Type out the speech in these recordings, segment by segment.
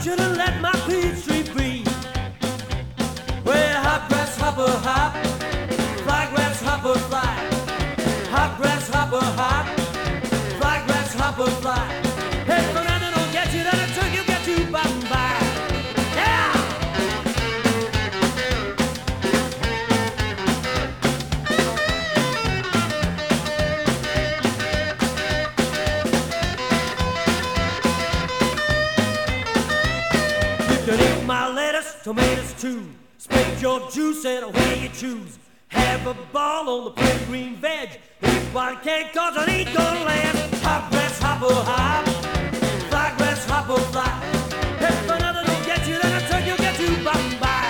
should have let my peach tree be. Well, hop, grasshopper, hop, fly, grasshopper, fly. Hop, grasshopper, hop, fly, grasshopper, fly. Hey, Fernando, don't get you, that'll turn you, get you by and by. Yeah! You can eat my lettuce, tomatoes too. Spit your juice and away you choose. Have a ball on the plain green veg. Eat what I can, cause it ain't gonna last. Hop, grasshopper, hop, fly, grasshopper, fly. If another don't get you, then I'll turn you, get you by and by.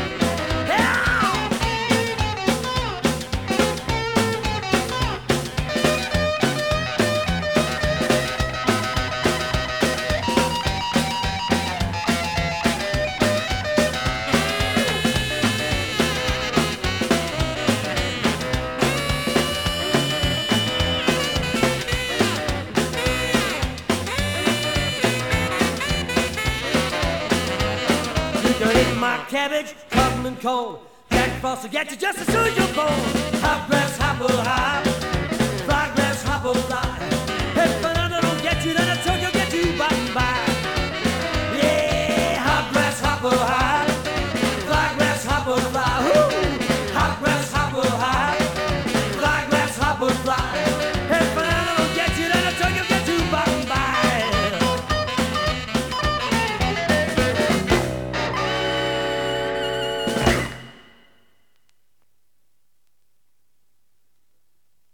My cabbage, cotton and corn. Jack Frost will get you just as soon as you're born. Hop, grasshopper, hop, fly, grasshopper, fly.